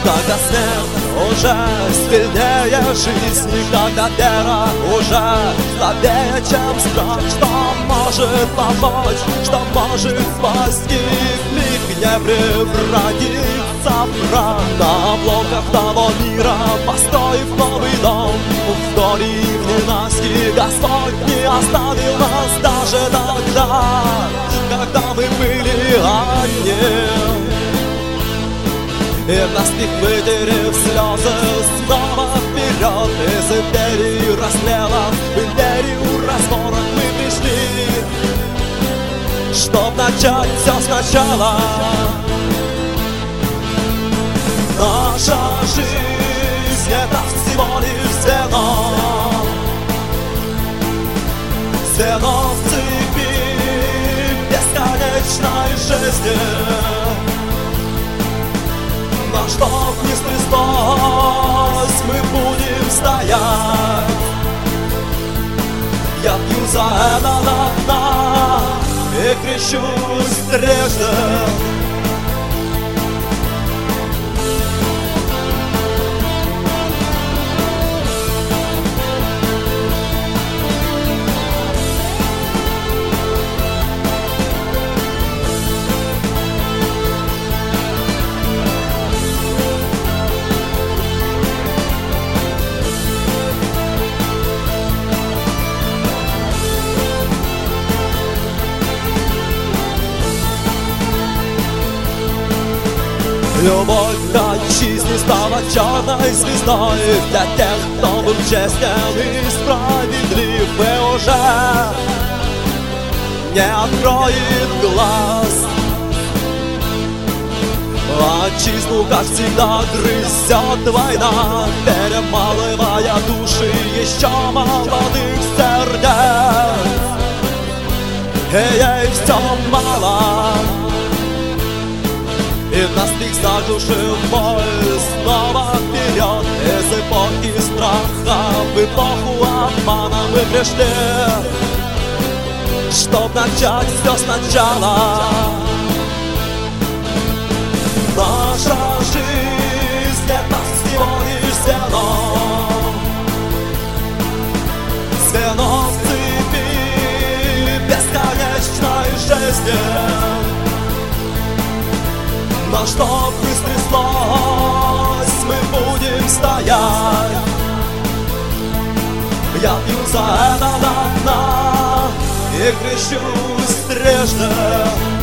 Когда снег уже сильнее жизни, когда вера уже слабее, чем страх, что может помочь, что может спасти, в миг не превратится в прах. На обломках того мира построив новый дом, в горе и в ненасти Господь не оставил нас даже тогда, когда мы были одни. И наспех вытерев слезы, снова вперед из империи расстрелов в империю разборок мы пришли, чтоб начать все сначала. Наша жизнь — это всего лишь звено, звено в цепи бесконечной жизни. Но чтоб не стряслось, мы будем стоять. Я пью за это до дна и крещусь трижды. Любовь к отчизне стала черной звездой для тех, кто был честен и справедлив, и уже не откроет глаз. Отчизну, как всегда, грызет война, перемалывая души еще молодых сердец, и ей все мало. И наспех заглушил боль, снова вперед из эпохи страха в эпоху обмана мы пришли, чтоб начать все сначала. Наша жизнь — это всего лишь звено, звено в цепи бесконечной жизни. Но чтоб не стряслось, мы будем стоять. Я пью за это до дна и крещусь трижды.